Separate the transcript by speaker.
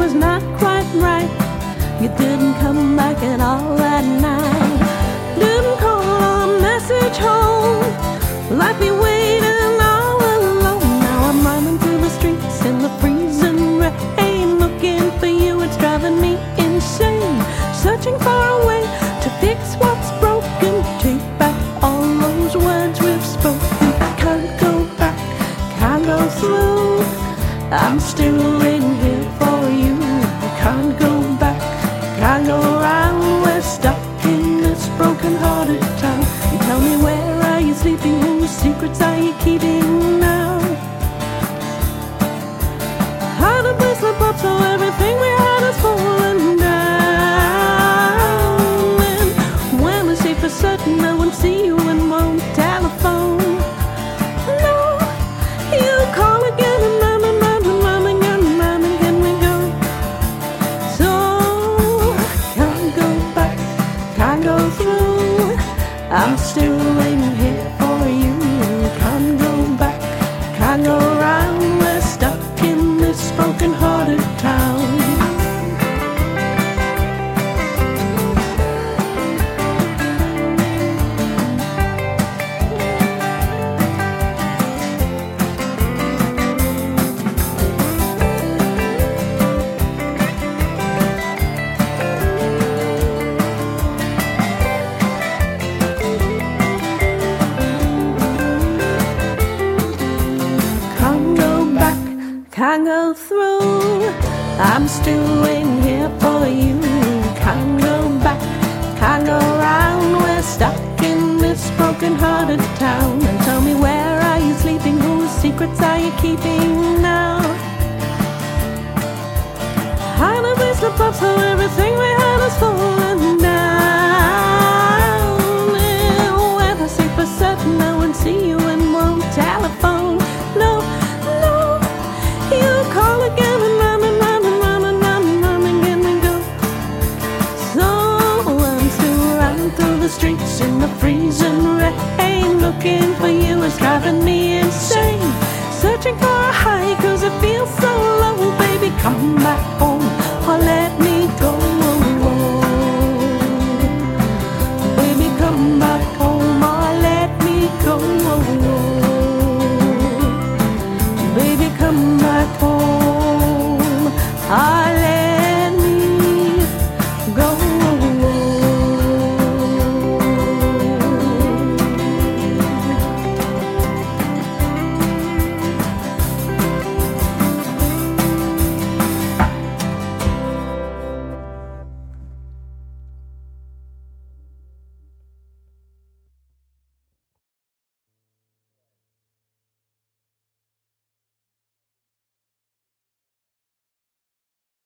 Speaker 1: was not quite right. You didn't come back at all that night. Didn't call or message home. Like me waiting all alone. Now I'm running through the streets in the freezing rain, looking for you, it's driving me insane. Searching for a way to fix what's broken, take back all those words we've spoken. Can't go back, can't go through. I'm still waiting here for you. Can't go back, can't go around. We're stuck in this broken-hearted town. You tell me, where are you sleeping? Whose secrets are you keeping now? How did we slip up so everything we had is falling down? And when we say for certain I won't see you and won't telephone, no, you call again and round and round and round again and round again we go. So can't go back, can't go through. I'm still waiting here for you. Can't go back, can't go around. We're stuck in this broken-hearted town. Can't go through. I'm still waiting here for you. Can't go back, can't go around. We're stuck in this broken-hearted town. And tell me, where are you sleeping? Whose secrets are you keeping now? How did we slip up so everything we had is full?